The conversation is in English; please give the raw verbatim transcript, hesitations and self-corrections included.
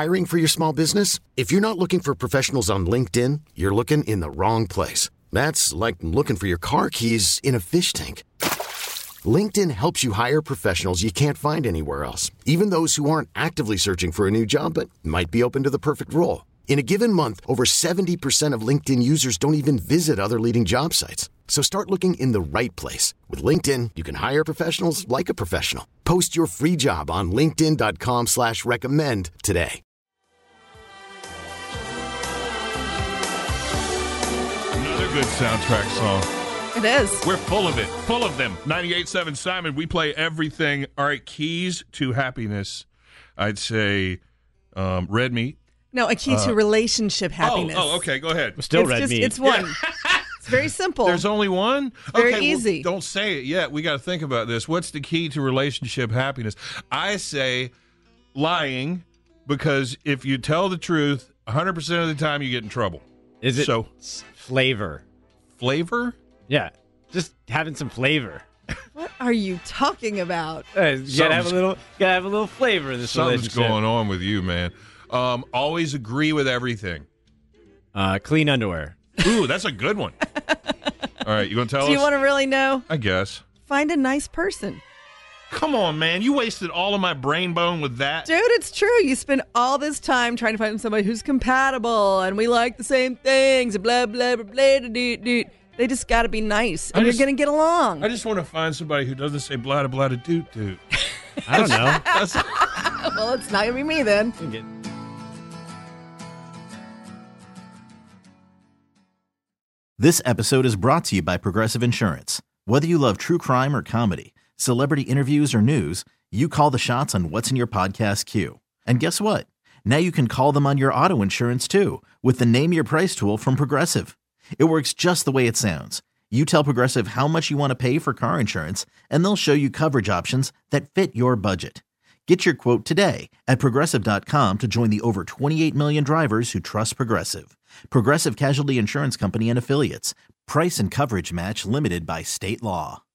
Hiring for your small business? If you're not looking for professionals on LinkedIn, you're looking in the wrong place. That's like looking for your car keys in a fish tank. LinkedIn helps you hire professionals you can't find anywhere else, even those who aren't actively searching for a new job but might be open to the perfect role. In a given month, over seventy percent of LinkedIn users don't even visit other leading job sites. So start looking in the right place. With LinkedIn, you can hire professionals like a professional. Post your free job on linkedin.com slash recommend today. Another good soundtrack song. It is. We're full of it. Full of them. ninety-eight point seven Simon, we play everything. All right, keys to happiness. I'd say um, red meat. No, a key Uh, to relationship happiness. Oh, oh, okay, go ahead. Still it's red just, meat. It's one. It's very simple. There's only one? Very okay, well, easy. don't say it yet. We got to think about this. What's the key to relationship happiness? I say lying, because if you tell the truth, one hundred percent of the time you get in trouble. Is it So, s- flavor? flavor? Yeah, just having some flavor. What are you talking about? Uh, you gotta have a Something's- little, gotta have a little flavor in this Something's relationship. going on with you, man. Um, always agree with everything. Uh, clean underwear. Ooh, that's a good one. All right, you going to tell Do us? you want to really know? I guess. Find a nice person. Come on, man. You wasted all of my brain bone with that. Dude, it's true. You spend all this time trying to find somebody who's compatible and we like the same things, blah, blah, blah, blah, blah, blah, blah. They just got to be nice, I and just- you're going to get along. I just want to find somebody who doesn't say blah, blah, blah, doot, doot. I don't know. That's, Well, it's not going to be me then. This episode is brought to you by Progressive Insurance. Whether you love true crime or comedy, celebrity interviews or news, you call the shots on what's in your podcast queue. And guess what? Now you can call them on your auto insurance too with the Name Your Price tool from Progressive. It works just the way it sounds. You tell Progressive how much you want to pay for car insurance, and they'll show you coverage options that fit your budget. Get your quote today at Progressive dot com to join the over twenty-eight million drivers who trust Progressive. Progressive Casualty Insurance Company and Affiliates. Price and coverage match limited by state law.